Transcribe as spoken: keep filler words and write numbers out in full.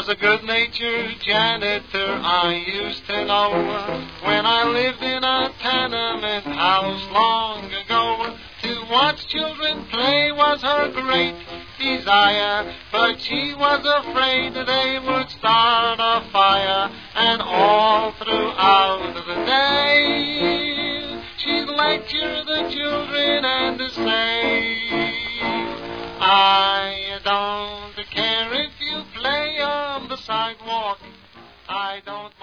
was a good-natured janitor I used to know when I lived in a tenement house long ago. To watch children play was her great desire, but she was afraid they would start a fire, and all throughout the day she'd lecture the children and say, I don't care if you play on the sidewalk, I don't